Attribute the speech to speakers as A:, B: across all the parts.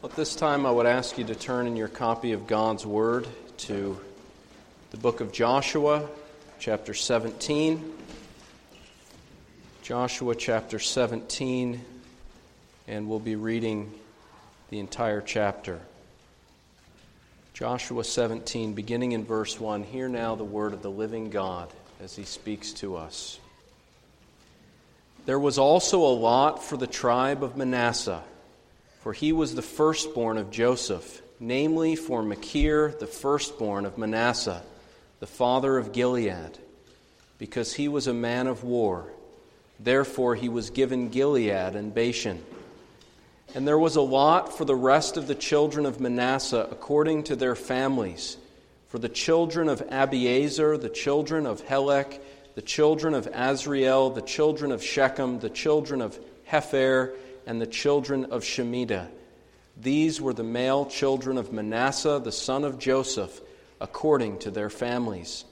A: At this time, I would ask you to turn in your copy of God's Word to the book of Joshua, chapter 17. Joshua chapter 17, and we'll be reading the entire chapter. Joshua 17, beginning in verse 1. Hear now the word of the living God as he speaks to us. There was also a lot for the tribe of Manasseh, for he was the firstborn of Joseph, namely for Machir, the firstborn of Manasseh, the father of Gilead, because he was a man of war. Therefore he was given Gilead and Bashan. And there was a lot for the rest of the children of Manasseh according to their families, for the children of Abiezer, the children of Helek, the children of Azriel, the children of Shechem, the children of Hepher, and the children of Shemitah. These were the male children of Manasseh, the son of Joseph, according to their families.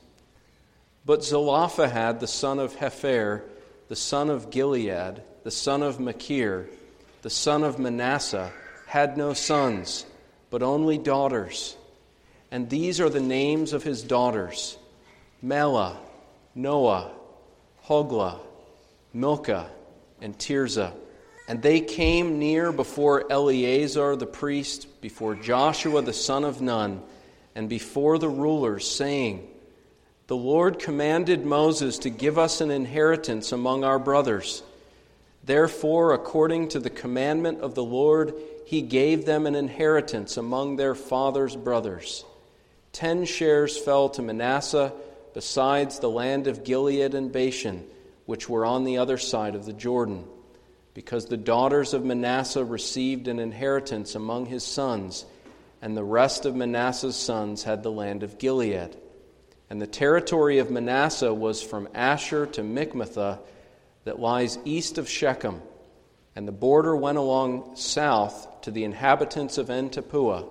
A: But Zelophehad, the son of Hepher, the son of Gilead, the son of Machir, the son of Manasseh, had no sons, but only daughters. And these are the names of his daughters: Mahlah, Noah, Hoglah, Milcah, and Tirzah. And they came near before Eleazar the priest, before Joshua the son of Nun, and before the rulers, saying, The Lord commanded Moses to give us an inheritance among our brothers. Therefore, according to the commandment of the Lord, he gave them an inheritance among their father's brothers. 10 shares fell to Manasseh, besides the land of Gilead and Bashan, which were on the other side of the Jordan, because the daughters of Manasseh received an inheritance among his sons, and the rest of Manasseh's sons had the land of Gilead. And the territory of Manasseh was from Asher to Michmethah, that lies east of Shechem, and the border went along south to the inhabitants of En-Tappuah.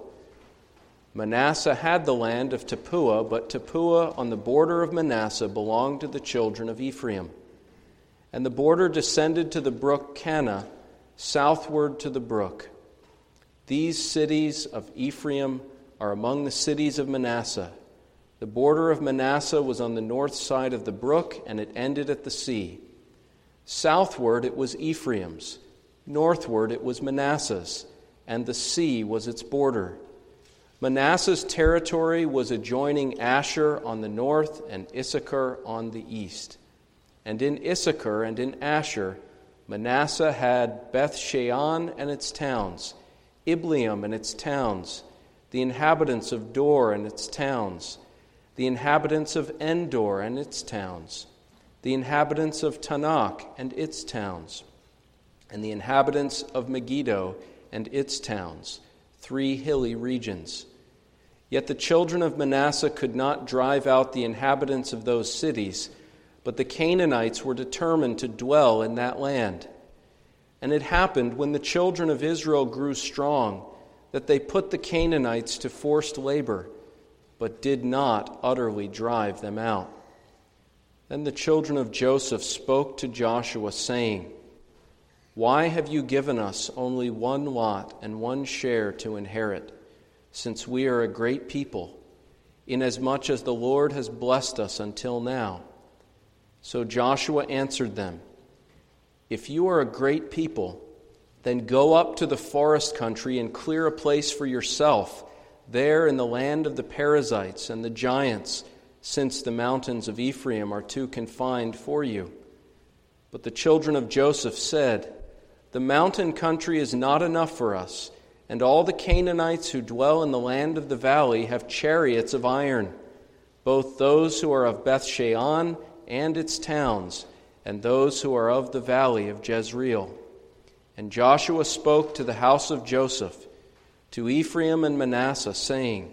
A: Manasseh had the land of Tappuah, but Tappuah on the border of Manasseh belonged to the children of Ephraim. And the border descended to the brook Kanah, southward to the brook. These cities of Ephraim are among the cities of Manasseh. The border of Manasseh was on the north side of the brook, and it ended at the sea. Southward it was Ephraim's, northward it was Manasseh's, and the sea was its border. Manasseh's territory was adjoining Asher on the north and Issachar on the east. And in Issachar and in Asher, Manasseh had Beth-shean and its towns, Ibleam and its towns, the inhabitants of Dor and its towns, the inhabitants of Endor and its towns, the inhabitants of Tanakh and its towns, and the inhabitants of Megiddo and its towns, 3 hilly regions. Yet the children of Manasseh could not drive out the inhabitants of those cities, but the Canaanites were determined to dwell in that land. And it happened, when the children of Israel grew strong, that they put the Canaanites to forced labor, but did not utterly drive them out. Then the children of Joseph spoke to Joshua, saying, Why have you given us only one lot and one share to inherit, since we are a great people, inasmuch as the Lord has blessed us until now? So Joshua answered them, If you are a great people, then go up to the forest country and clear a place for yourself there in the land of the Perizzites and the giants, since the mountains of Ephraim are too confined for you. But the children of Joseph said, The mountain country is not enough for us, and all the Canaanites who dwell in the land of the valley have chariots of iron, both those who are of Beth-shean and its towns, and those who are of the valley of Jezreel. And Joshua spoke to the house of Joseph, to Ephraim and Manasseh, saying,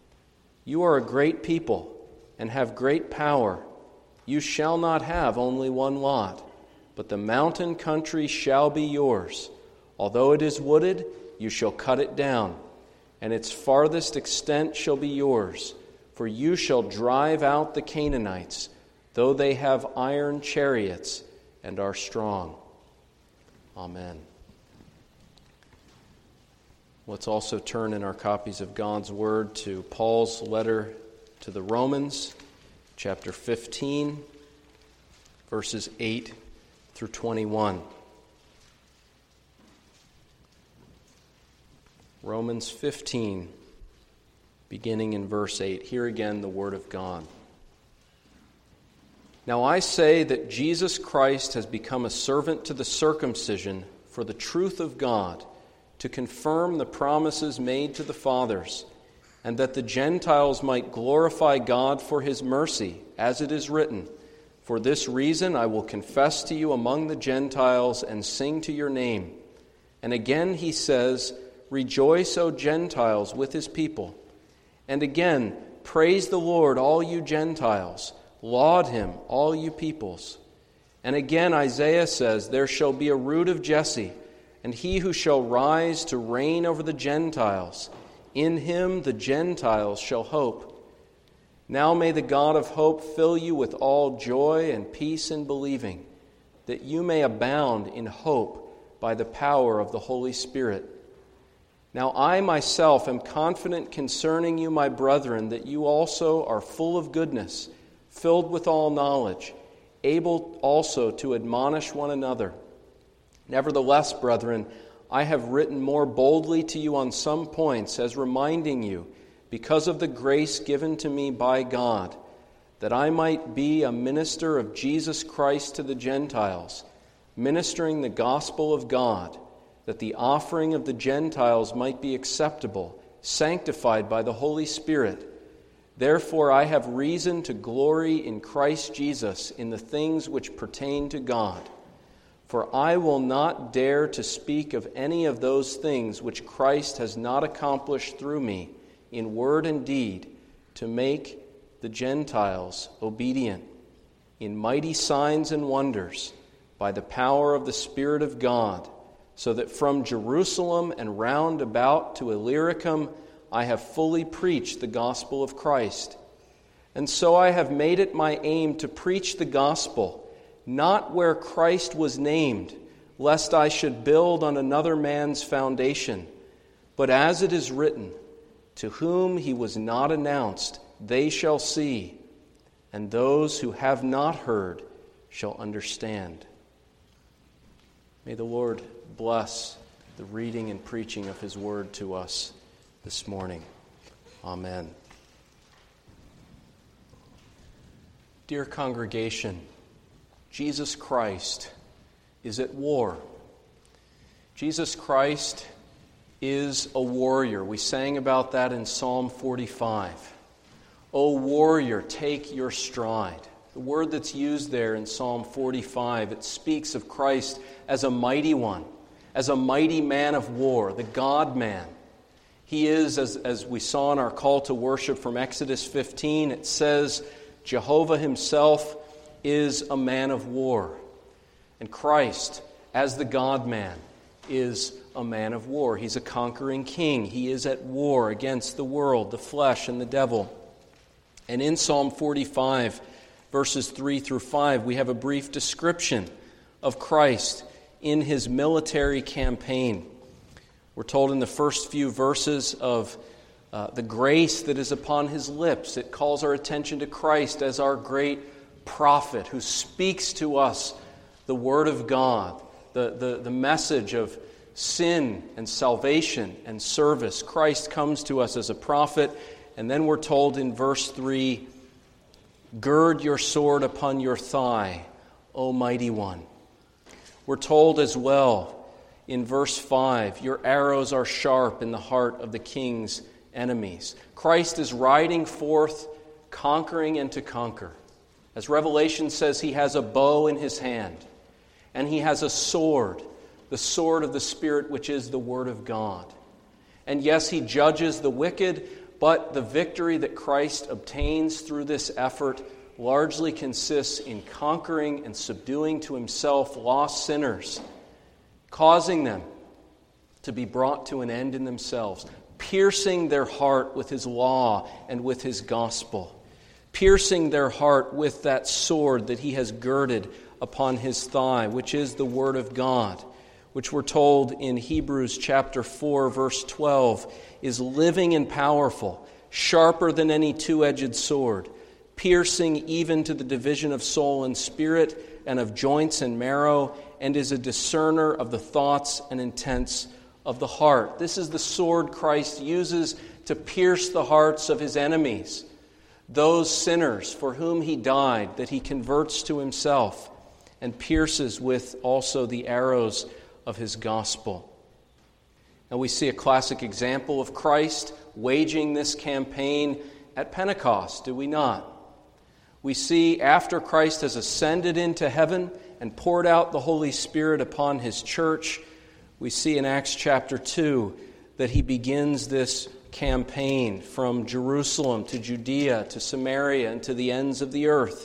A: You are a great people, and have great power. You shall not have only one lot, but the mountain country shall be yours. Although it is wooded, you shall cut it down, and its farthest extent shall be yours, for you shall drive out the Canaanites, though they have iron chariots and are strong. Amen. Let's also turn in our copies of God's Word to Paul's letter to the Romans, chapter 15, verses 8 through 21. Romans 15, beginning in verse 8. Here again the Word of God. Now I say that Jesus Christ has become a servant to the circumcision for the truth of God, to confirm the promises made to the fathers, and that the Gentiles might glorify God for His mercy, as it is written, "For this reason I will confess to you among the Gentiles and sing to your name." And again he says, "Rejoice, O Gentiles, with His people." And again, "Praise the Lord, all you Gentiles. Laud Him, all you peoples." And again Isaiah says, "There shall be a root of Jesse, and he who shall rise to reign over the Gentiles. In him the Gentiles shall hope." Now may the God of hope fill you with all joy and peace in believing, that you may abound in hope by the power of the Holy Spirit. Now I myself am confident concerning you, my brethren, that you also are full of goodness, filled with all knowledge, able also to admonish one another. Nevertheless, brethren, I have written more boldly to you on some points, as reminding you, because of the grace given to me by God, that I might be a minister of Jesus Christ to the Gentiles, ministering the gospel of God, that the offering of the Gentiles might be acceptable, sanctified by the Holy Spirit. Therefore I have reason to glory in Christ Jesus in the things which pertain to God. For I will not dare to speak of any of those things which Christ has not accomplished through me in word and deed, to make the Gentiles obedient, in mighty signs and wonders, by the power of the Spirit of God, so that from Jerusalem and round about to Illyricum I have fully preached the gospel of Christ. And so I have made it my aim to preach the gospel, not where Christ was named, lest I should build on another man's foundation. But as it is written, "To whom He was not announced, they shall see, and those who have not heard shall understand." May the Lord bless the reading and preaching of His word to us this morning. Amen. Dear congregation, Jesus Christ is at war. Jesus Christ is a warrior. We sang about that in Psalm 45. O warrior, take your stride. The word that's used there in Psalm 45, it speaks of Christ as a mighty one, as a mighty man of war, the God-man. He is, as we saw in our call to worship from Exodus 15, it says, Jehovah Himself is a man of war. And Christ, as the God-man, is a man of war. He's a conquering king. He is at war against the world, the flesh, and the devil. And in Psalm 45, verses 3 through 5, we have a brief description of Christ in His military campaign. We're told in the first few verses of the grace that is upon His lips. It calls our attention to Christ as our great prophet who speaks to us the Word of God, the message of sin and salvation and service. Christ comes to us as a prophet, and then we're told in verse 3, "Gird your sword upon your thigh, O mighty one." We're told as well in verse 5, "Your arrows are sharp in the heart of the king's enemies." Christ is riding forth, conquering and to conquer. As Revelation says, He has a bow in His hand, and He has a sword, the sword of the Spirit, which is the Word of God. And yes, He judges the wicked, but the victory that Christ obtains through this effort largely consists in conquering and subduing to Himself lost sinners, causing them to be brought to an end in themselves, piercing their heart with His law and with His gospel, piercing their heart with that sword that He has girded upon His thigh, which is the Word of God, which we're told in Hebrews chapter 4, verse 12, is living and powerful, sharper than any two-edged sword, piercing even to the division of soul and spirit and of joints and marrow, and is a discerner of the thoughts and intents of the heart. This is the sword Christ uses to pierce the hearts of his enemies, those sinners for whom he died, that he converts to himself, and pierces with also the arrows of his gospel. Now we see a classic example of Christ waging this campaign at Pentecost, do we not? We see after Christ has ascended into heaven and poured out the Holy Spirit upon his church, we see in Acts chapter 2 that he begins this campaign from Jerusalem to Judea to Samaria and to the ends of the earth.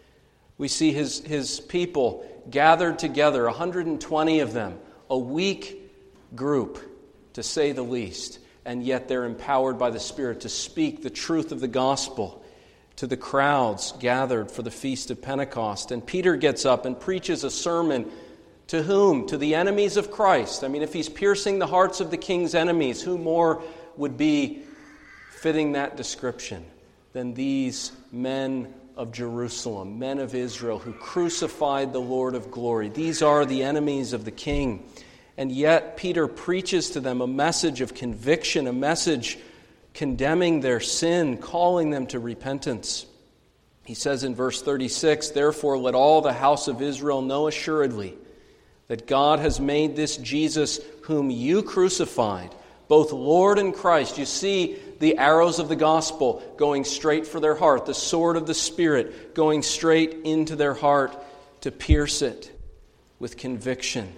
A: We see his people gathered together, 120 of them, a weak group, to say the least, and yet they're empowered by the Spirit to speak the truth of the gospel to the crowds gathered for the Feast of Pentecost. And Peter gets up and preaches a sermon to whom? To the enemies of Christ. I mean, if he's piercing the hearts of the king's enemies, who more would be fitting that description than these men of Jerusalem, men of Israel who crucified the Lord of glory? These are the enemies of the king. And yet Peter preaches to them a message of conviction, a message condemning their sin, calling them to repentance. He says in verse 36, "Therefore let all the house of Israel know assuredly that God has made this Jesus whom you crucified, both Lord and Christ." You see the arrows of the gospel going straight for their heart, the sword of the Spirit going straight into their heart to pierce it with conviction.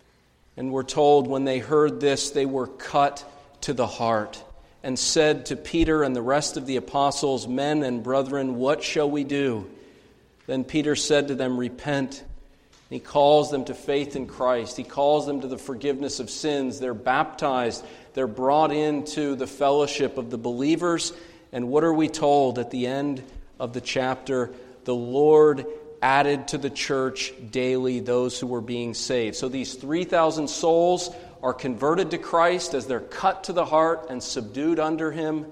A: And we're told when they heard this, they were cut to the heart and said to Peter and the rest of the apostles, "Men and brethren, what shall we do?" Then Peter said to them, "Repent." He calls them to faith in Christ. He calls them to the forgiveness of sins. They're baptized. They're brought into the fellowship of the believers. And what are we told at the end of the chapter? The Lord added to the church daily those who were being saved. So these 3,000 souls are converted to Christ as they're cut to the heart and subdued under him.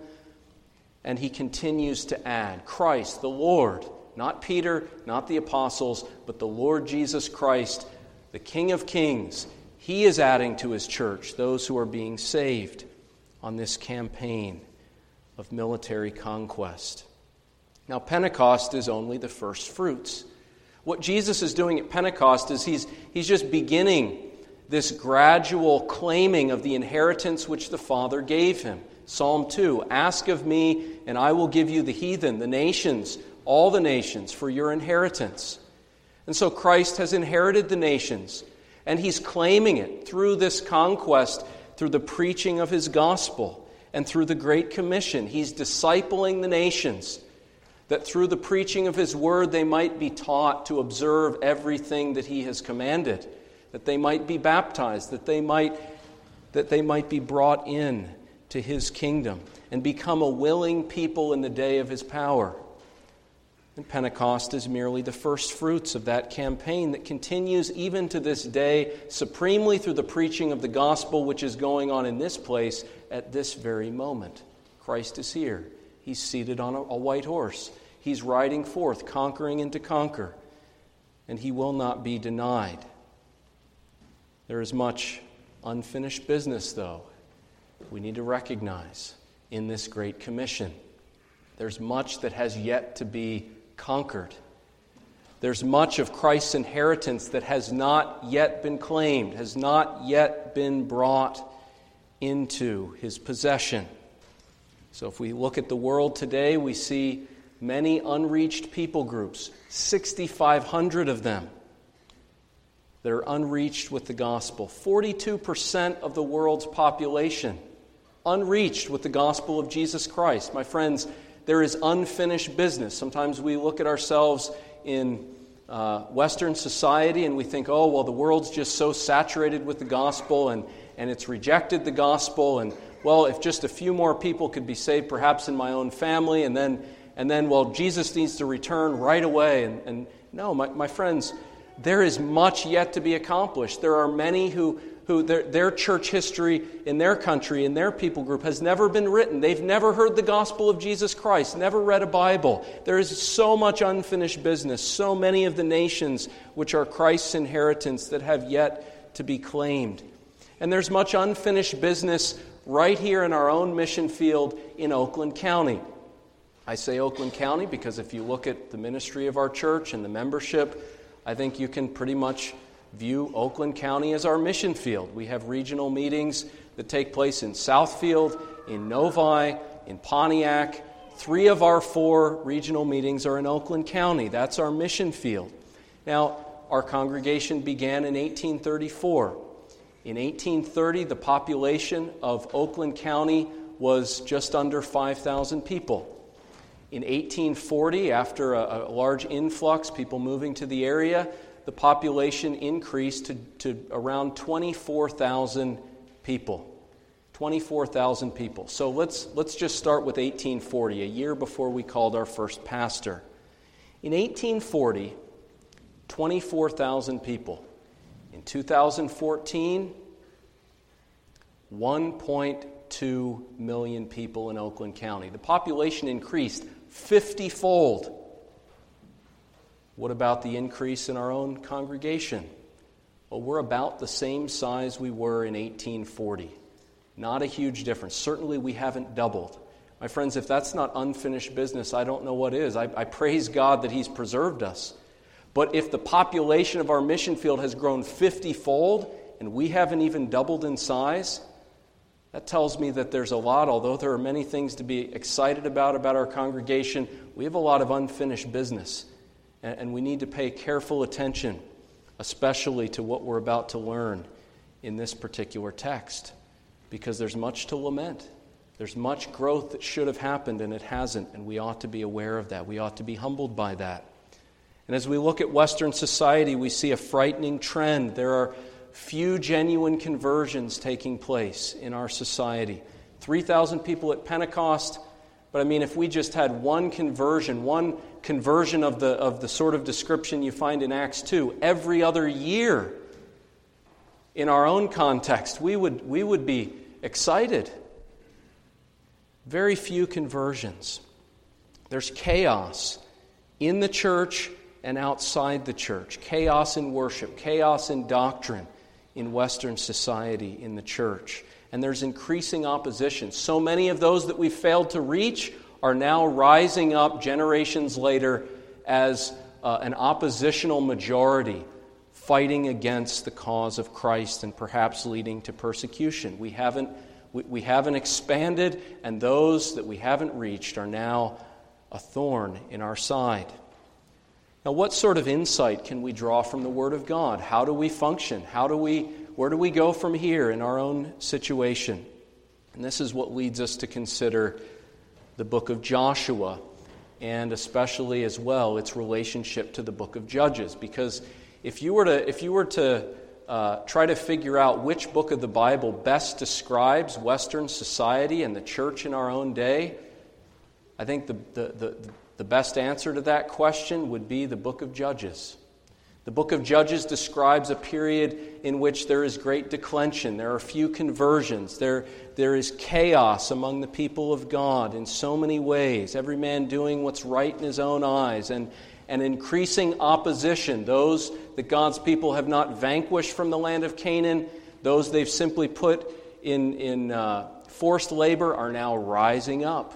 A: And he continues to add Christ, the Lord, not Peter, not the apostles, but the Lord Jesus Christ, the King of Kings. He is adding to his church those who are being saved on this campaign of military conquest. Now, Pentecost is only the first fruits. What Jesus is doing at Pentecost is he's just beginning this gradual claiming of the inheritance which the Father gave him. Psalm 2, "Ask of me, and I will give you the heathen, the nations, all the nations, for your inheritance." And so Christ has inherited the nations, and he's claiming it through this conquest, through the preaching of his gospel, and through the Great Commission. He's discipling the nations, that through the preaching of his word they might be taught to observe everything that he has commanded, that they might be baptized, that they might be brought in to his kingdom and become a willing people in the day of his power. And Pentecost is merely the first fruits of that campaign that continues even to this day, supremely through the preaching of the gospel, which is going on in this place at this very moment. Christ is here. He's seated on a white horse. He's riding forth, conquering and to conquer. And he will not be denied. There is much unfinished business, though, we need to recognize in this Great Commission. There's much that has yet to be conquered. There's much of Christ's inheritance that has not yet been claimed, has not yet been brought into his possession. So if we look at the world today, we see many unreached people groups, 6,500 of them, that are unreached with the gospel. 42% of the world's population unreached with the gospel of Jesus Christ. My friends, there is unfinished business. Sometimes we look at ourselves in Western society and we think, oh, well, the world's just so saturated with the gospel and it's rejected the gospel. And, well, if just a few more people could be saved, perhaps in my own family, and then well, Jesus needs to return right away. And no, my friends, there is much yet to be accomplished. There are many who their church history in their country, in their people group, has never been written. They've never heard the gospel of Jesus Christ, never read a Bible. There is so much unfinished business, so many of the nations which are Christ's inheritance that have yet to be claimed. And there's much unfinished business right here in our own mission field in Oakland County. I say Oakland County because if you look at the ministry of our church and the membership, I think you can pretty much view Oakland County as our mission field. We have regional meetings that take place in Southfield, in Novi, in Pontiac. 3 of our 4 regional meetings are in Oakland County. That's our mission field. Now, our congregation began in 1834. In 1830, the population of Oakland County was just under 5,000 people. In 1840, after a large influx, people moving to the area, the population increased to around 24,000 people. 24,000 people. So let's just start with 1840, a year before we called our first pastor. In 1840, 24,000 people. In 2014, 1.2 million people in Oakland County. The population increased 50-fold. What about the increase in our own congregation? Well, we're about the same size we were in 1840. Not a huge difference. Certainly we haven't doubled. My friends, if that's not unfinished business, I don't know what is. I praise God that He's preserved us. But if the population of our mission field has grown 50-fold and we haven't even doubled in size, that tells me that there's a lot, although there are many things to be excited about our congregation, we have a lot of unfinished business. And we need to pay careful attention, especially to what we're about to learn in this particular text, because there's much to lament. There's much growth that should have happened, and it hasn't, and we ought to be aware of that. We ought to be humbled by that. And as we look at Western society, we see a frightening trend. There are few genuine conversions taking place in our society. 3,000 people at Pentecost, but I mean, if we just had one conversion of the sort of description you find in Acts 2 every other year in our own context, we would be excited. Very few conversions. There's chaos in the church and outside the church. Chaos in worship, chaos in doctrine in Western society, in the church. And there's increasing opposition. So many of those that we've failed to reach are now rising up generations later as an oppositional majority fighting against the cause of Christ and perhaps leading to persecution. We haven't expanded, and those that we haven't reached are now a thorn in our side. Now, what sort of insight can we draw from the Word of God? How do we function? Where do we go from here in our own situation? And this is what leads us to consider the book of Joshua, and especially as well its relationship to the book of Judges. Because if you were to try to figure out which book of the Bible best describes Western society and the church in our own day, I think the best answer to that question would be the book of Judges. The book of Judges describes a period in which there is great declension. There are few conversions. There is chaos among the people of God in so many ways. Every man doing what's right in his own eyes. And increasing opposition. Those that God's people have not vanquished from the land of Canaan, those they've simply put in forced labor are now rising up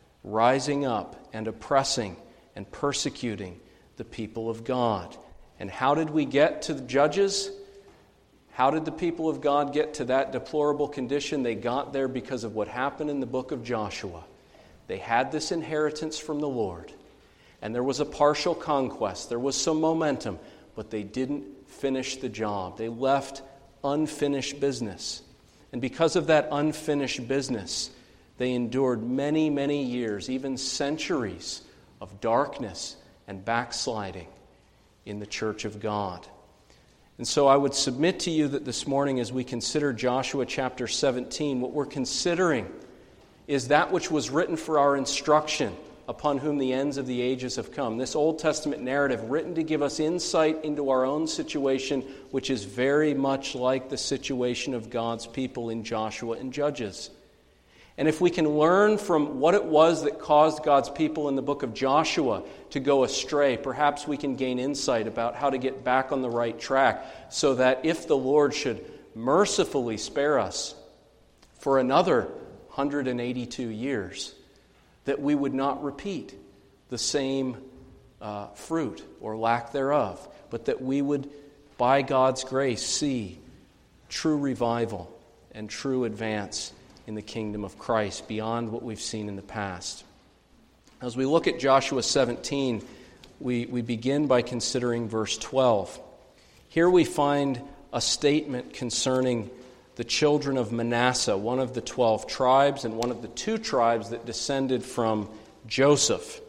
A: and oppressing and persecuting the people of God. And how did we get to the Judges? How did the people of God get to that deplorable condition? They got there because of what happened in the book of Joshua. They had this inheritance from the Lord. And there was a partial conquest. There was some momentum. But they didn't finish the job. They left unfinished business. And because of that unfinished business, they endured many, many years, even centuries of darkness and backsliding in the church of God. And so I would submit to you that this morning as we consider Joshua chapter 17, what we're considering is that which was written for our instruction upon whom the ends of the ages have come. This Old Testament narrative written to give us insight into our own situation, which is very much like the situation of God's people in Joshua and Judges. And if we can learn from what it was that caused God's people in the book of Joshua to go astray, perhaps we can gain insight about how to get back on the right track, so that if the Lord should mercifully spare us for another 182 years, that we would not repeat the same fruit or lack thereof, but that we would, by God's grace, see true revival and true advance in the kingdom of Christ beyond what we've seen in the past. As we look at Joshua 17, we begin by considering verse 12. Here we find a statement concerning the children of Manasseh, one of the 12 tribes and one of the 2 tribes that descended from Joseph.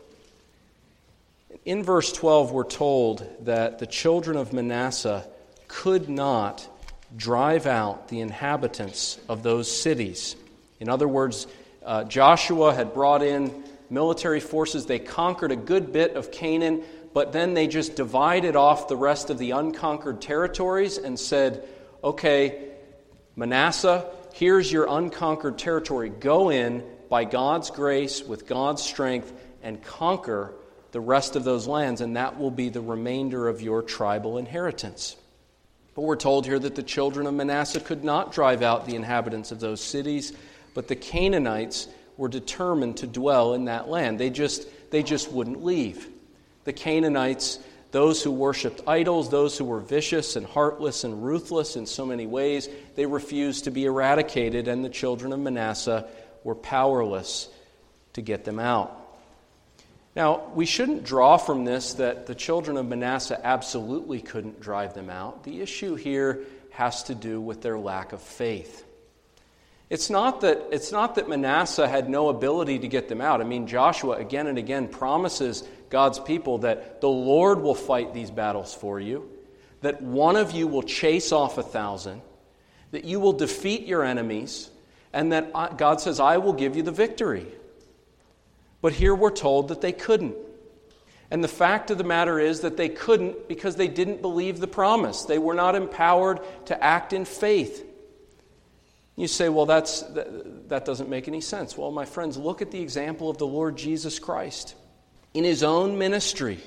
A: In verse 12, we're told that the children of Manasseh could not drive out the inhabitants of those cities. In other words, Joshua had brought in military forces. They conquered a good bit of Canaan, but then they just divided off the rest of the unconquered territories and said, okay, Manasseh, here's your unconquered territory. Go in by God's grace, with God's strength, and conquer the rest of those lands, and that will be the remainder of your tribal inheritance. But we're told here that the children of Manasseh could not drive out the inhabitants of those cities, but the Canaanites were determined to dwell in that land. They just wouldn't leave. The Canaanites, those who worshipped idols, those who were vicious and heartless and ruthless in so many ways, they refused to be eradicated, and the children of Manasseh were powerless to get them out. Now, we shouldn't draw from this that the children of Manasseh absolutely couldn't drive them out. The issue here has to do with their lack of faith. It's not that Manasseh had no ability to get them out. I mean, Joshua again and again promises God's people that the Lord will fight these battles for you, that one of you will chase off 1,000, that you will defeat your enemies, and that God says, I will give you the victory. But here we're told that they couldn't. And the fact of the matter is that they couldn't because they didn't believe the promise. They were not empowered to act in faith. You say, well, that doesn't make any sense. Well, my friends, look at the example of the Lord Jesus Christ. In His own ministry,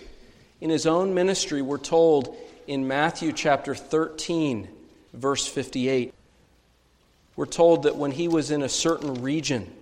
A: we're told in Matthew chapter 13, verse 58, we're told that when He was in a certain region,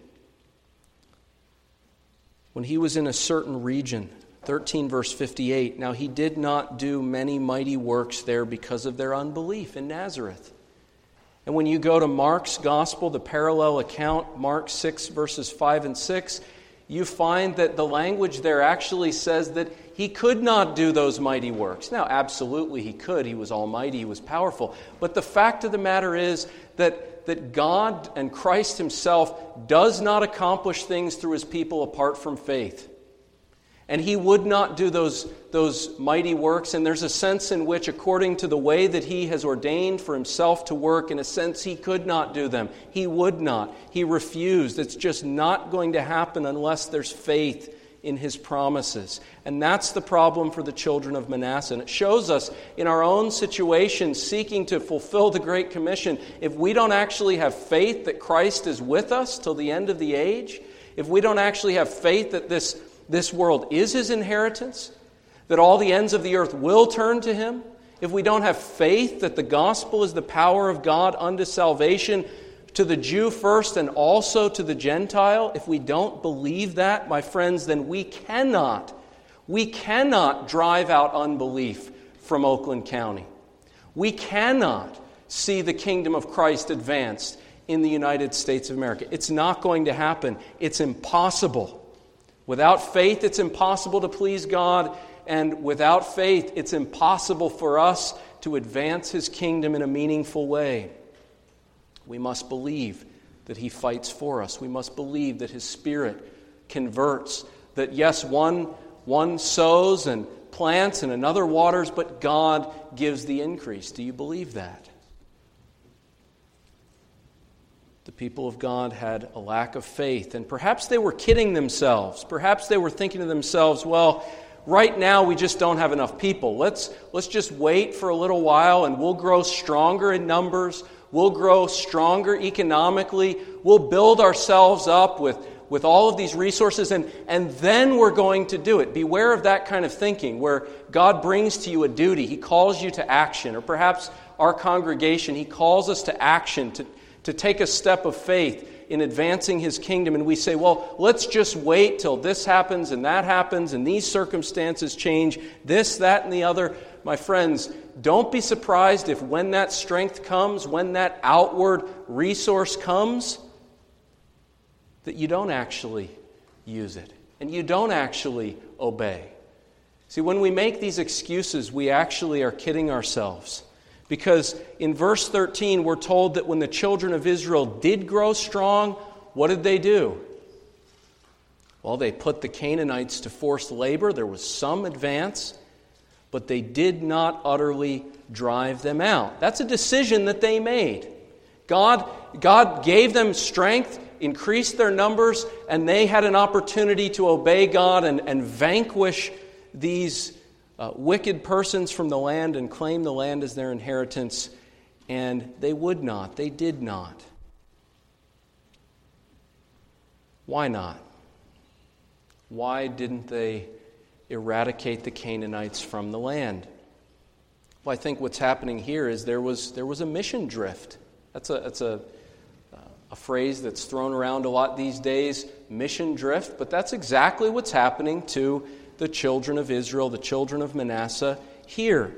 A: 13 verse 58, now He did not do many mighty works there because of their unbelief in Nazareth. And when you go to Mark's gospel, the parallel account, Mark 6 verses 5 and 6, you find that the language there actually says that He could not do those mighty works. Now, absolutely He could. He was almighty. He was powerful. But the fact of the matter is that God and Christ Himself does not accomplish things through His people apart from faith. And He would not do those mighty works. And there's a sense in which, according to the way that He has ordained for Himself to work, in a sense He could not do them. He would not. He refused. It's just not going to happen unless there's faith in His promises. And that's the problem for the children of Manasseh. And it shows us in our own situation, seeking to fulfill the Great Commission, if we don't actually have faith that Christ is with us till the end of the age, if we don't actually have faith that this world is His inheritance, that all the ends of the earth will turn to Him, if we don't have faith that the gospel is the power of God unto salvation to the Jew first and also to the Gentile, if we don't believe that, my friends, then we cannot drive out unbelief from Oakland County. We cannot see the kingdom of Christ advanced in the United States of America. It's not going to happen. It's impossible. Without faith, it's impossible to please God, and without faith, it's impossible for us to advance His kingdom in a meaningful way. We must believe that He fights for us. We must believe that His Spirit converts, that yes, one sows and plants and another waters, but God gives the increase. Do you believe that? The people of God had a lack of faith, and perhaps they were kidding themselves. Perhaps they were thinking to themselves, well, right now we just don't have enough people. Let's just wait for a little while and we'll grow stronger in numbers. We'll grow stronger economically. We'll build ourselves up with all of these resources, and then we're going to do it. Beware of that kind of thinking where God brings to you a duty. He calls you to action. Or perhaps our congregation, He calls us to action, to take a step of faith in advancing His kingdom. And we say, well, let's just wait till this happens and that happens and these circumstances change, this, that, and the other. My friends, don't be surprised if when that strength comes, when that outward resource comes, that you don't actually use it and you don't actually obey. See, when we make these excuses, we actually are kidding ourselves. Because in verse 13, we're told that when the children of Israel did grow strong, what did they do? Well, they put the Canaanites to forced labor. There was some advance, but they did not utterly drive them out. That's a decision that they made. God gave them strength, increased their numbers, and they had an opportunity to obey God and vanquish these wicked persons from the land and claim the land as their inheritance, and they would not. They did not. Why not? Why didn't they eradicate the Canaanites from the land? Well, I think what's happening here is there was a mission drift. That's a phrase that's thrown around a lot these days, mission drift, but that's exactly what's happening to the children of Israel, the children of Manasseh here.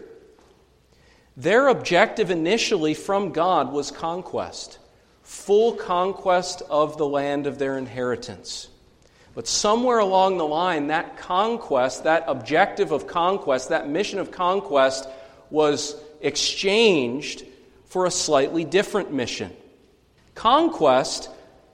A: Their objective initially from God was conquest, full conquest of the land of their inheritance. But somewhere along the line, that conquest, that objective of conquest, that mission of conquest was exchanged for a slightly different mission. Conquest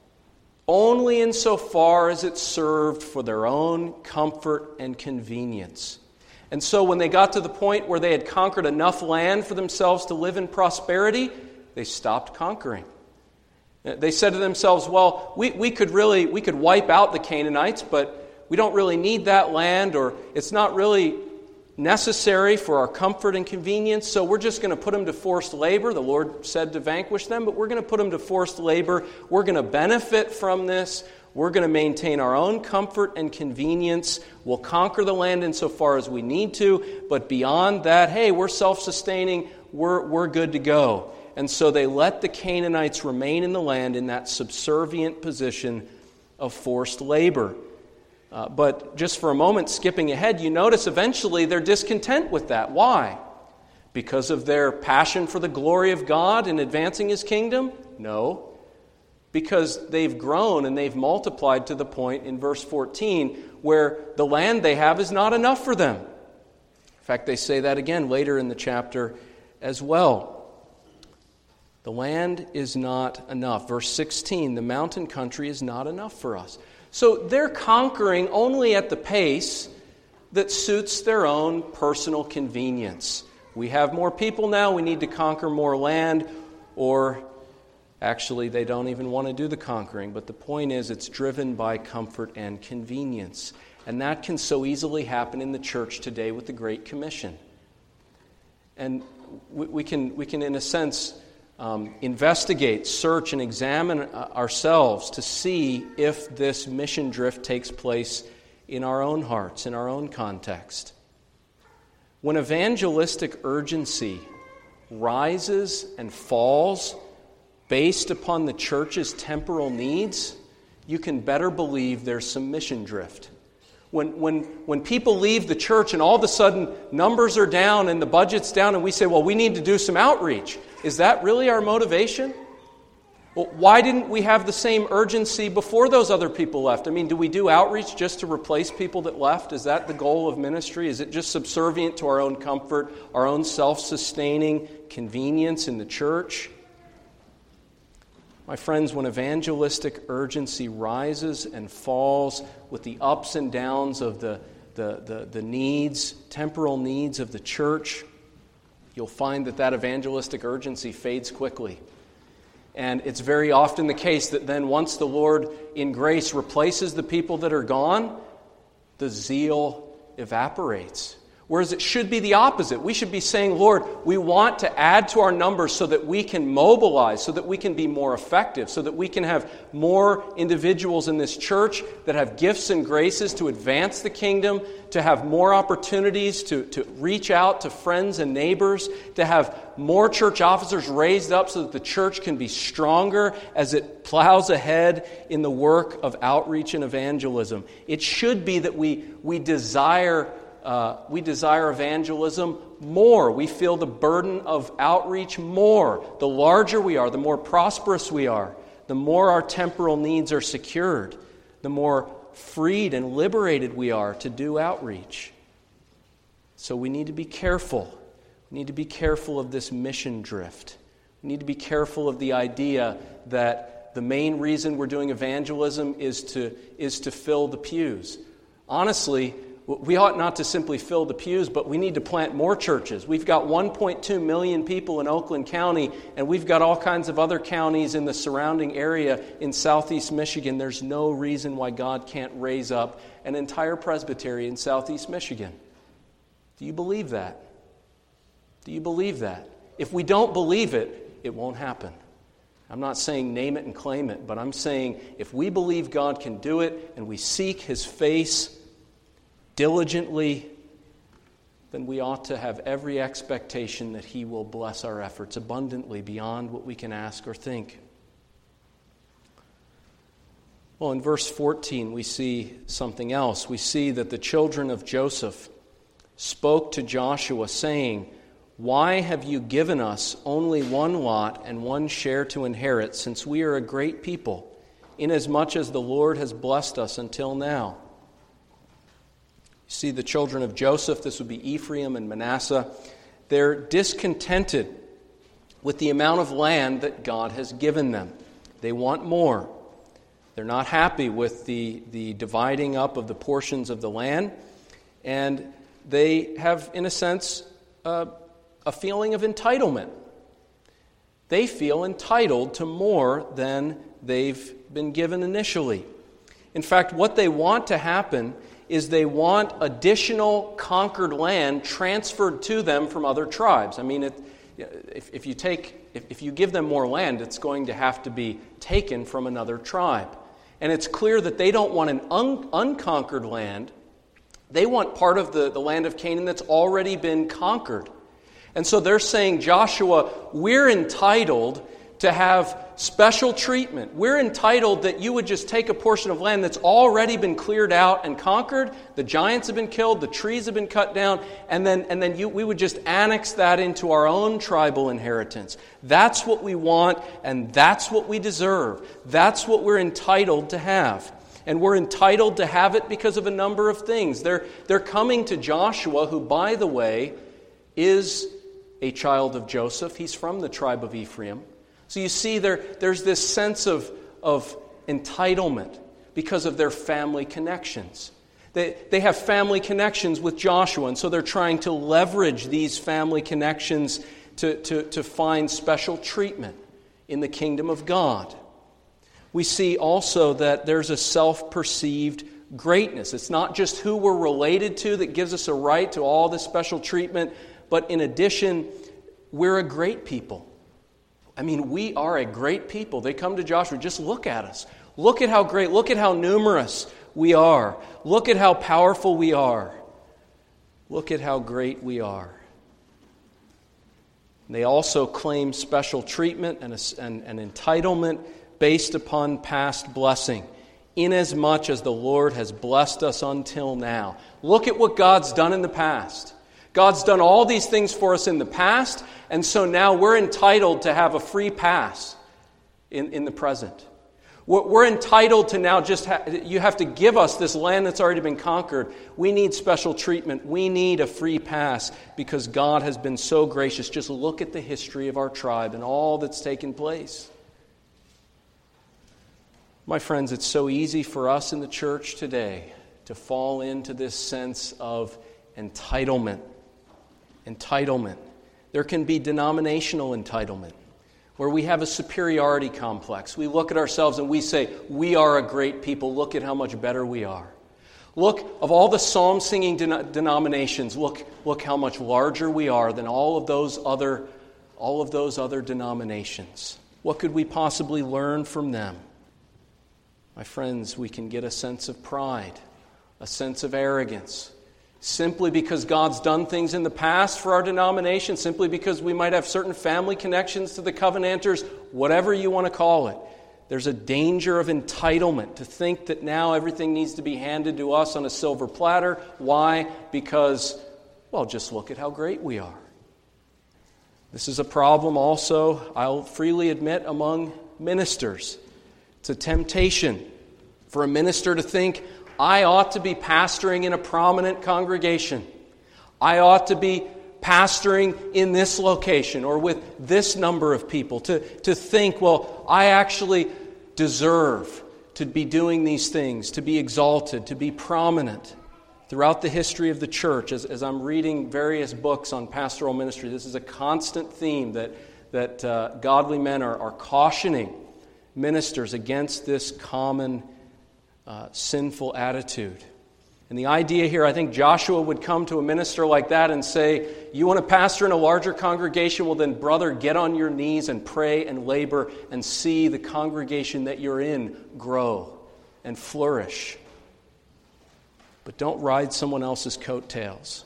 A: only insofar as it served for their own comfort and convenience. And so when they got to the point where they had conquered enough land for themselves to live in prosperity, they stopped conquering. They said to themselves, well, we could wipe out the Canaanites, but we don't really need that land, or it's not really necessary for our comfort and convenience, so we're just going to put them to forced labor. The Lord said to vanquish them, but we're going to put them to forced labor. We're going to benefit from this. We're going to maintain our own comfort and convenience. We'll conquer the land insofar as we need to, but beyond that, hey, we're self-sustaining. We're good to go. And so they let the Canaanites remain in the land in that subservient position of forced labor. But just for a moment, skipping ahead, you notice eventually they're discontent with that. Why? Because of their passion for the glory of God and advancing His kingdom? No. Because they've grown and they've multiplied to the point in verse 14 where the land they have is not enough for them. In fact, they say that again later in the chapter as well. The land is not enough. Verse 16, the mountain country is not enough for us. So they're conquering only at the pace that suits their own personal convenience. We have more people now, we need to conquer more land, or actually they don't even want to do the conquering. But the point is it's driven by comfort and convenience. And that can so easily happen in the church today with the Great Commission. And we can in a sense, investigate, search, and examine ourselves to see if this mission drift takes place in our own hearts, in our own context. When evangelistic urgency rises and falls based upon the church's temporal needs, you can better believe there's some mission drift. When people leave the church and all of a sudden numbers are down and the budget's down and we say, well, we need to do some outreach. Is that really our motivation? Well, why didn't we have the same urgency before those other people left? I mean, do we do outreach just to replace people that left? Is that the goal of ministry? Is it just subservient to our own comfort, our own self-sustaining convenience in the church? My friends, when evangelistic urgency rises and falls with the ups and downs of the needs, temporal needs of the church, you'll find that evangelistic urgency fades quickly. And it's very often the case that then once the Lord in grace replaces the people that are gone, the zeal evaporates. Whereas it should be the opposite. We should be saying, Lord, we want to add to our numbers so that we can mobilize, so that we can be more effective, so that we can have more individuals in this church that have gifts and graces to advance the kingdom, to have more opportunities to reach out to friends and neighbors, to have more church officers raised up so that the church can be stronger as it plows ahead in the work of outreach and evangelism. It should be that we desire evangelism more. We feel the burden of outreach more. The larger we are, the more prosperous we are, the more our temporal needs are secured, the more freed and liberated we are to do outreach. So we need to be careful. We need to be careful of this mission drift. We need to be careful of the idea that the main reason we're doing evangelism is to fill the pews. Honestly, we ought not to simply fill the pews, but we need to plant more churches. We've got 1.2 million people in Oakland County, and we've got all kinds of other counties in the surrounding area in southeast Michigan. There's no reason why God can't raise up an entire presbytery in southeast Michigan. Do you believe that? Do you believe that? If we don't believe it, it won't happen. I'm not saying name it and claim it, but I'm saying if we believe God can do it and we seek His face diligently, then we ought to have every expectation that He will bless our efforts abundantly beyond what we can ask or think. Well, in verse 14, we see something else. We see that the children of Joseph spoke to Joshua, saying, "Why have you given us only one lot and one share to inherit, since we are a great people, inasmuch as the Lord has blessed us until now?" You see, the children of Joseph, this would be Ephraim and Manasseh, they're discontented with the amount of land that God has given them. They want more. They're not happy with the dividing up of the portions of the land, and they have, in a sense, a feeling of entitlement. They feel entitled to more than they've been given initially. In fact, what they want to happen is they want additional conquered land transferred to them from other tribes. I mean, if you give them more land, it's going to have to be taken from another tribe. And it's clear that they don't want an unconquered land. They want part of the land of Canaan that's already been conquered. And so they're saying, Joshua, we're entitled to have special treatment. We're entitled that you would just take a portion of land that's already been cleared out and conquered. The giants have been killed, the trees have been cut down, and then we would just annex that into our own tribal inheritance. That's what we want, and that's what we deserve. That's what we're entitled to have. And we're entitled to have it because of a number of things. They're coming to Joshua, who, by the way, is a child of Joseph. He's from the tribe of Ephraim. So you see, there's this sense of entitlement because of their family connections. They have family connections with Joshua, and so they're trying to leverage these family connections to find special treatment in the kingdom of God. We see also that there's a self-perceived greatness. It's not just who we're related to that gives us a right to all this special treatment, but in addition, we're a great people. I mean, we are a great people. They come to Joshua, just look at us. Look at how great, look at how numerous we are. Look at how powerful we are. Look at how great we are. They also claim special treatment and entitlement based upon past blessing, inasmuch as the Lord has blessed us until now. Look at what God's done in the past. God's done all these things for us in the past, and so now we're entitled to have a free pass in the present. We're entitled to now you have to give us this land that's already been conquered. We need special treatment. We need a free pass because God has been so gracious. Just look at the history of our tribe and all that's taken place. My friends, it's so easy for us in the church today to fall into this sense of entitlement. Entitlement. There can be denominational entitlement. where we have a superiority complex. We look at ourselves and we say, we are a great people. Look at how much better we are. Look, of all the psalm-singing denominations, look how much larger we are than all of those other denominations. What could we possibly learn from them? My friends, we can get a sense of pride, a sense of arrogance, simply because God's done things in the past for our denomination, simply because we might have certain family connections to the Covenanters, whatever you want to call it. There's a danger of entitlement to think that now everything needs to be handed to us on a silver platter. Why? Because, well, just look at how great we are. This is a problem also, I'll freely admit, among ministers. It's a temptation for a minister to think, I ought to be pastoring in a prominent congregation. I ought to be pastoring in this location or with this number of people. To think, well, I actually deserve to be doing these things, to be exalted, to be prominent. Throughout the history of the church, as I'm reading various books on pastoral ministry, this is a constant theme that godly men are cautioning ministers against this common sinful attitude. And the idea here, I think Joshua would come to a minister like that and say, you want to pastor in a larger congregation? Well then, brother, get on your knees and pray and labor and see the congregation that you're in grow and flourish. But don't ride someone else's coattails.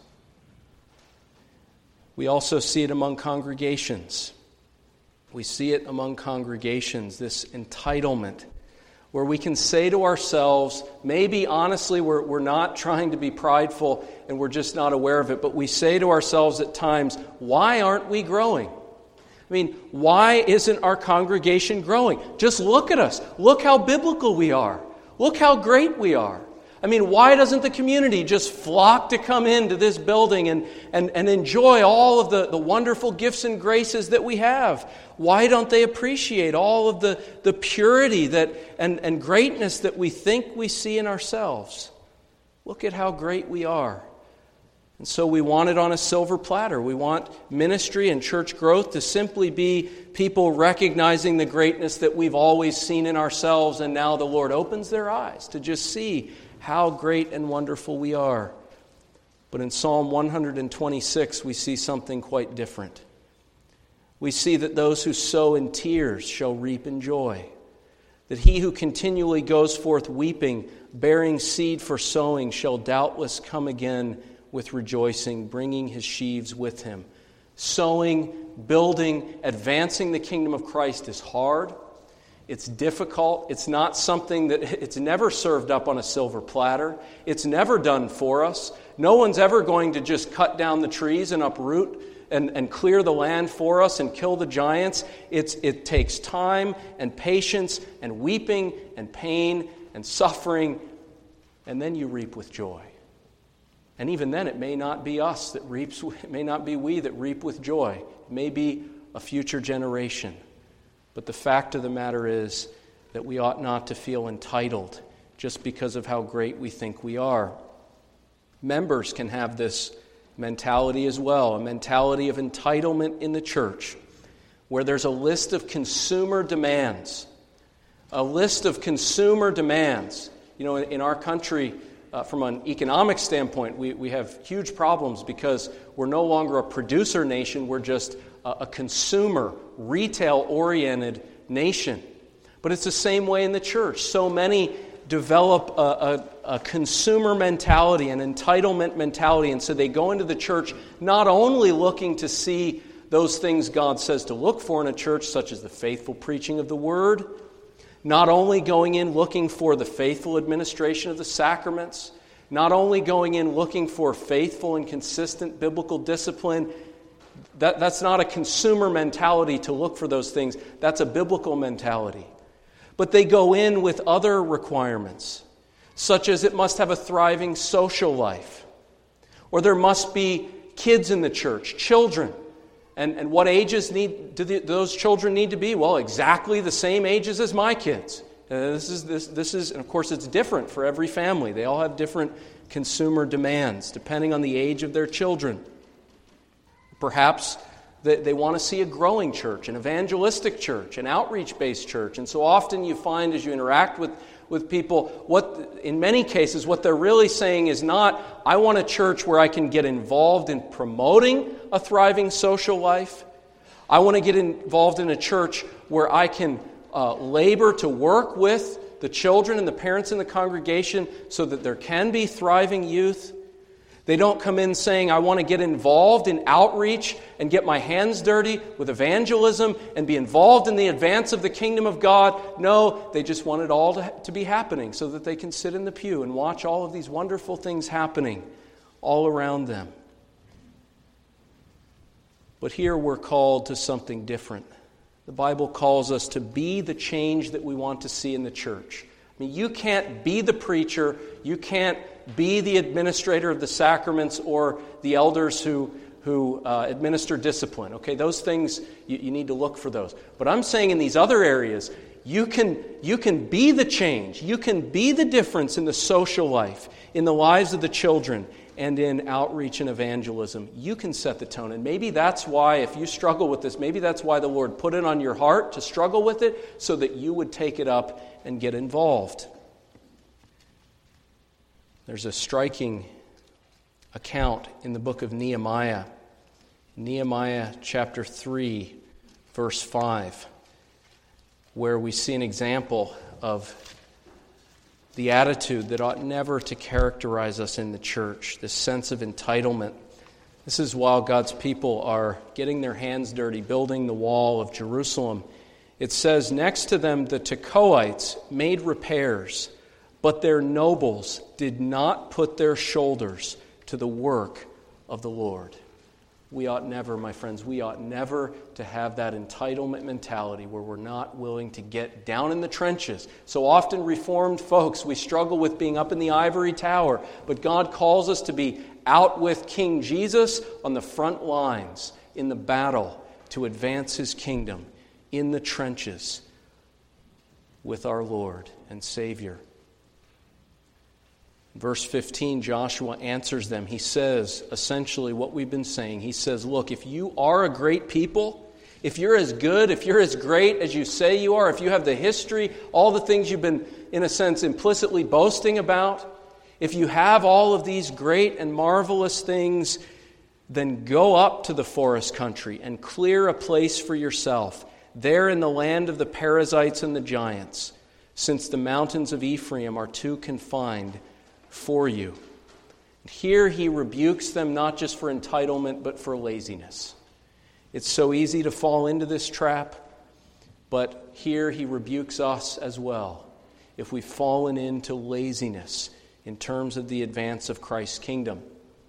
A: We also see it among congregations. We see it among congregations, this entitlement, where we can say to ourselves, maybe honestly we're not trying to be prideful and we're just not aware of it, but we say to ourselves at times, why aren't we growing? I mean, why isn't our congregation growing? Just look at us. Look how biblical we are. Look how great we are. I mean, why doesn't the community just flock to come into this building and enjoy all of the wonderful gifts and graces that we have? Why don't they appreciate all of the purity and greatness that we think we see in ourselves? Look at how great we are. And so we want it on a silver platter. We want ministry and church growth to simply be people recognizing the greatness that we've always seen in ourselves, and now the Lord opens their eyes to just see how great and wonderful we are. But in Psalm 126, we see something quite different. We see that those who sow in tears shall reap in joy. That he who continually goes forth weeping, bearing seed for sowing, shall doubtless come again with rejoicing, bringing his sheaves with him. Sowing, building, advancing the kingdom of Christ is hard. It's difficult. It's not something it's never served up on a silver platter. It's never done for us. No one's ever going to just cut down the trees and uproot and clear the land for us and kill the giants. It takes time and patience and weeping and pain and suffering, and then you reap with joy. And even then, it may not be us that reaps. It may not be we that reap with joy. It may be a future generation. But the fact of the matter is that we ought not to feel entitled just because of how great we think we are. Members can have this mentality as well, a mentality of entitlement in the church, where there's a list of consumer demands. A list of consumer demands. You know, in our country, from an economic standpoint, we have huge problems because we're no longer a producer nation, we're just a consumer, retail-oriented nation. But it's the same way in the church. So many develop a consumer mentality, an entitlement mentality, and so they go into the church not only looking to see those things God says to look for in a church, such as the faithful preaching of the Word, not only going in looking for the faithful administration of the sacraments, not only going in looking for faithful and consistent biblical discipline. That's not a consumer mentality to look for those things. That's a biblical mentality. But they go in with other requirements, such as it must have a thriving social life, or there must be kids in the church, children. And what ages do those children need to be? Well, exactly the same ages as my kids. This is, and of course, it's different for every family. They all have different consumer demands depending on the age of their children. Perhaps They want to see a growing church, an evangelistic church, an outreach-based church. And so often you find as you interact with people, in many cases, what they're really saying is not, I want a church where I can get involved in promoting a thriving social life. I want to get involved in a church where I can labor to work with the children and the parents in the congregation so that there can be thriving youth. They don't come in saying, I want to get involved in outreach and get my hands dirty with evangelism and be involved in the advance of the kingdom of God. No, they just want it all to be happening so that they can sit in the pew and watch all of these wonderful things happening all around them. But here we're called to something different. The Bible calls us to be the change that we want to see in the church. I mean, you can't be the preacher, you can't be the administrator of the sacraments or the elders who administer discipline. Okay, those things, you need to look for those. But I'm saying in these other areas, you can be the change. You can be the difference in the social life, in the lives of the children, and in outreach and evangelism. You can set the tone. And maybe that's why, if you struggle with this, maybe that's why the Lord put it on your heart to struggle with it, so that you would take it up and get involved. There's a striking account in the book of Nehemiah. Nehemiah chapter 3, verse 5, where we see an example of the attitude that ought never to characterize us in the church, this sense of entitlement. This is while God's people are getting their hands dirty, building the wall of Jerusalem. It says, next to them the Tekoites made repairs, but their nobles did not put their shoulders to the work of the Lord. We ought never, my friends, we ought never to have that entitlement mentality where we're not willing to get down in the trenches. So often Reformed folks, we struggle with being up in the ivory tower, but God calls us to be out with King Jesus on the front lines in the battle to advance His kingdom in the trenches with our Lord and Savior. Verse 15, Joshua answers them. He says, essentially what we've been saying. He says, look, if you are a great people, if you're as good, if you're as great as you say you are, if you have the history, all the things you've been, in a sense, implicitly boasting about, if you have all of these great and marvelous things, then go up to the forest country and clear a place for yourself, there in the land of the Perizzites and the giants, since the mountains of Ephraim are too confined for you. Here he rebukes them not just for entitlement, but for laziness. It's so easy to fall into this trap, but here he rebukes us as well if we've fallen into laziness in terms of the advance of Christ's kingdom.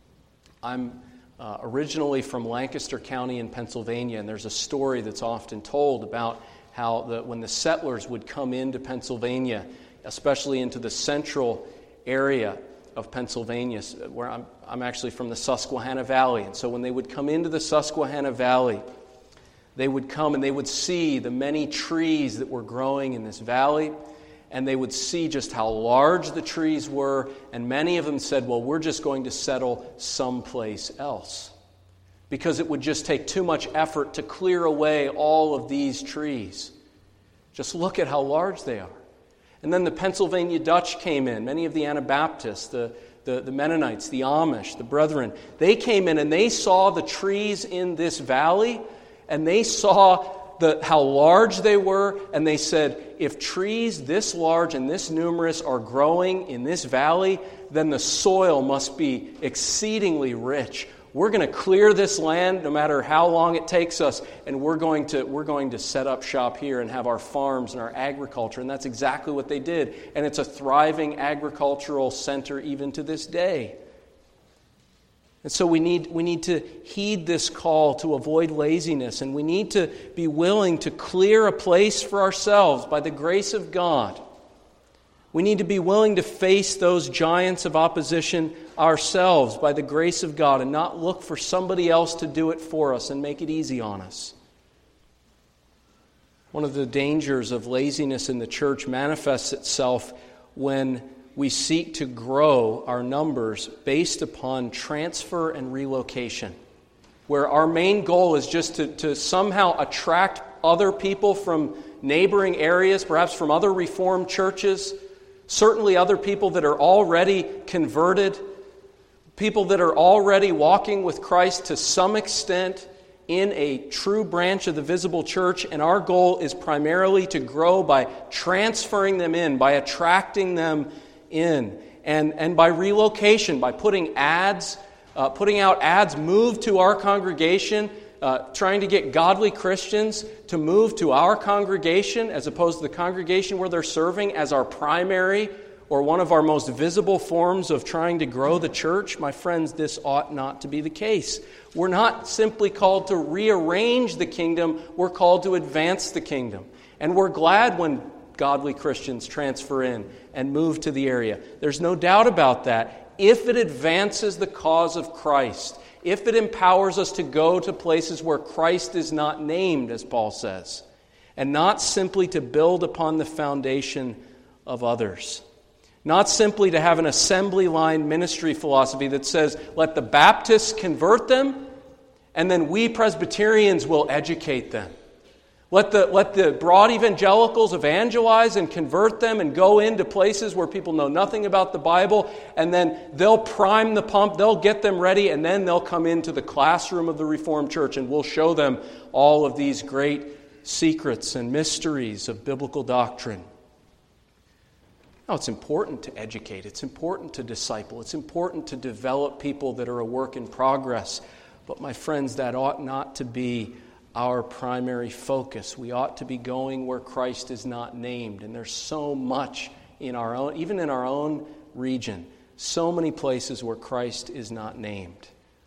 A: I'm originally from Lancaster County in Pennsylvania, and there's a story that's often told about how when the settlers would come into Pennsylvania, especially into the central area of Pennsylvania, where I'm actually from the Susquehanna Valley. And so when they would come into the Susquehanna Valley, they would come and they would see the many trees that were growing in this valley, and they would see just how large the trees were, and many of them said, well, we're just going to settle someplace else, because it would just take too much effort to clear away all of these trees. Just look at how large they are. And then the Pennsylvania Dutch came in, many of the Anabaptists, the Mennonites, the Amish, the Brethren. They came in and they saw the trees in this valley, and they saw how large they were, and they said, if trees this large and this numerous are growing in this valley, then the soil must be exceedingly rich. We're going to clear this land no matter how long it takes us, and we're going to set up shop here and have our farms and our agriculture. And that's exactly what they did. And it's a thriving agricultural center even to this day. And so we need to heed this call to avoid laziness, and we need to be willing to clear a place for ourselves by the grace of God. We need to be willing to face those giants of opposition ourselves by the grace of God and not look for somebody else to do it for us and make it easy on us. One of the dangers of laziness in the church manifests itself when we seek to grow our numbers based upon transfer and relocation. where our main goal is just to somehow attract other people from neighboring areas, perhaps from other Reformed churches, certainly other people that are already converted, people that are already walking with Christ to some extent in a true branch of the visible church, and our goal is primarily to grow by transferring them in, by attracting them in, and by relocation, by putting out ads, move to our congregation, trying to get godly Christians to move to our congregation as opposed to the congregation where they're serving as our primary or one of our most visible forms of trying to grow the church. My friends, this ought not to be the case. We're not simply called to rearrange the kingdom, we're called to advance the kingdom. And we're glad when godly Christians transfer in and move to the area. There's no doubt about that. If it advances the cause of Christ, if it empowers us to go to places where Christ is not named, as Paul says, and not simply to build upon the foundation of others. Not simply to have an assembly line ministry philosophy that says, let the Baptists convert them, and then we Presbyterians will educate them. Let the broad evangelicals evangelize and convert them and go into places where people know nothing about the Bible, and then they'll prime the pump, they'll get them ready, and then they'll come into the classroom of the Reformed Church, and we'll show them all of these great secrets and mysteries of biblical doctrine. Now, it's important to educate, it's important to disciple, it's important to develop people that are a work in progress. But my friends, that ought not to be our primary focus. We ought to be going where Christ is not named. And there's so much in our own, even in our own region, so many places where Christ is not named.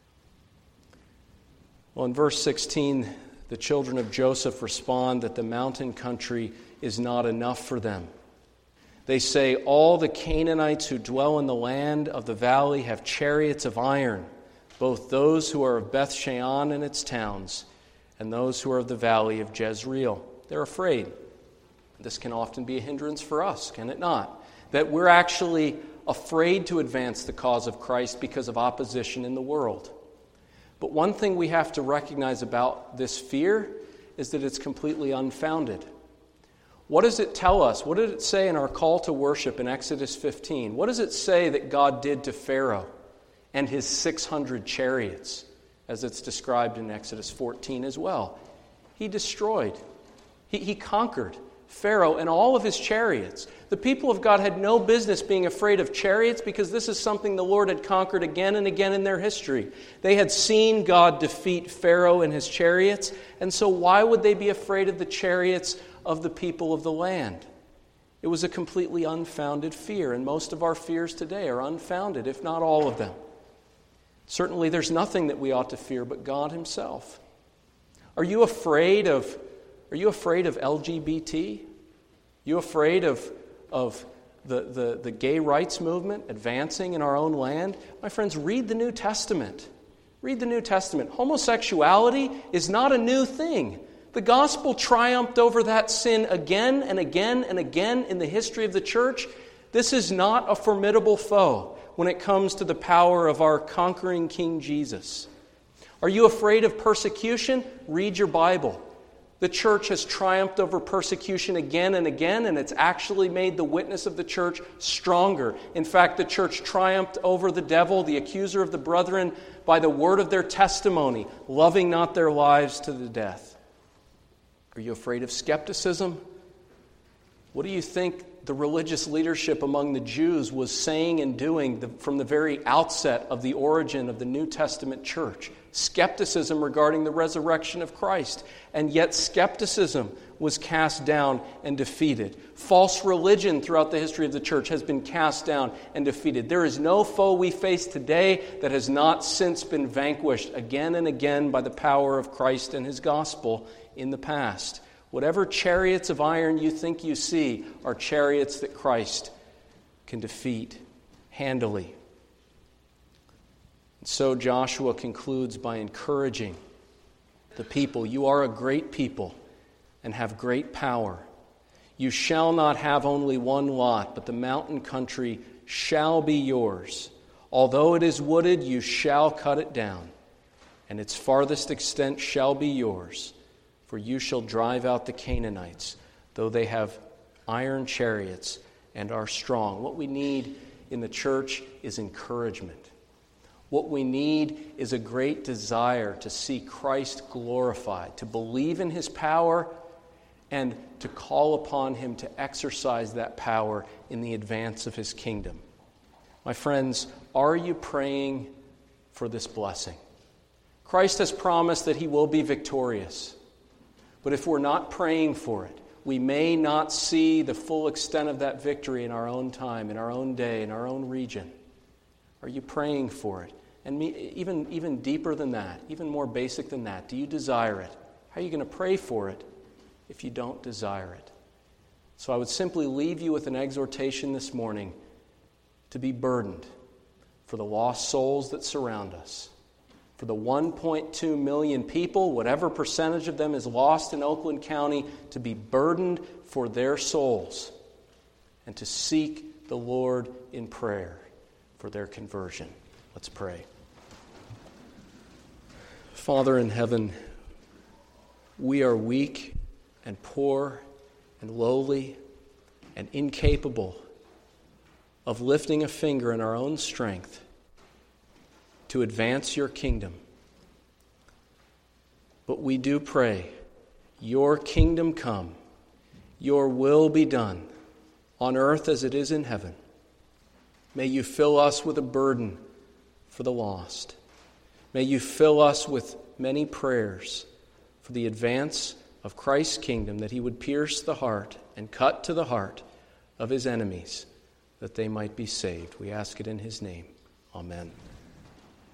A: Well, in verse 16, the children of Joseph respond that the mountain country is not enough for them. They say, all the Canaanites who dwell in the land of the valley have chariots of iron, both those who are of Beth Shean and its towns, and those who are of the valley of Jezreel. They're afraid. This can often be a hindrance for us, can it not? That we're actually afraid to advance the cause of Christ because of opposition in the world. But one thing we have to recognize about this fear is that it's completely unfounded. What does it tell us? What did it say in our call to worship in Exodus 15? What does it say that God did to Pharaoh and his 600 chariots, as it's described in Exodus 14 as well? He destroyed, he conquered Pharaoh and all of his chariots. The people of God had no business being afraid of chariots because this is something the Lord had conquered again and again in their history. They had seen God defeat Pharaoh and his chariots, and so why would they be afraid of the chariots of the people of the land? It was a completely unfounded fear, and most of our fears today are unfounded, if not all of them. Certainly there's nothing that we ought to fear but God himself. Are you afraid of LGBT? Are you afraid of the gay rights movement advancing in our own land? My friends, read the New Testament. Read the New Testament. Homosexuality is not a new thing. The gospel triumphed over that sin again and again and again in the history of the church. This is not a formidable foe when it comes to the power of our conquering King Jesus. Are you afraid of persecution? Read your Bible. The church has triumphed over persecution again and again, and it's actually made the witness of the church stronger. In fact, the church triumphed over the devil, the accuser of the brethren, by the word of their testimony, loving not their lives to the death. Are you afraid of skepticism? What do you think the religious leadership among the Jews was saying and doing from the very outset of the origin of the New Testament church? Skepticism regarding the resurrection of Christ. And yet skepticism was cast down and defeated. False religion throughout the history of the church has been cast down and defeated. There is no foe we face today that has not since been vanquished again and again by the power of Christ and his gospel in the past. Whatever chariots of iron you think you see are chariots that Christ can defeat handily. And so Joshua concludes by encouraging the people. You are a great people and have great power. You shall not have only one lot, but the mountain country shall be yours. Although it is wooded, you shall cut it down. and its farthest extent shall be yours. For you shall drive out the Canaanites, though they have iron chariots and are strong. What we need in the church is encouragement. What we need is a great desire to see Christ glorified, to believe in his power, and to call upon him to exercise that power in the advance of his kingdom. My friends, are you praying for this blessing? Christ has promised that he will be victorious. But if we're not praying for it, we may not see the full extent of that victory in our own time, in our own day, in our own region. Are you praying for it? And even deeper than that, even more basic than that, do you desire it? How are you going to pray for it if you don't desire it? So I would simply leave you with an exhortation this morning to be burdened for the lost souls that surround us, for the 1.2 million people, whatever percentage of them is lost in Oakland County, to be burdened for their souls and to seek the Lord in prayer for their conversion. Let's pray. Father in heaven, we are weak and poor and lowly and incapable of lifting a finger in our own strength to advance your kingdom. But we do pray, your kingdom come, your will be done on earth as it is in heaven. May you fill us with a burden for the lost. May you fill us with many prayers for the advance of Christ's kingdom, that he would pierce the heart and cut to the heart of his enemies, that they might be saved. We ask it in his name. Amen.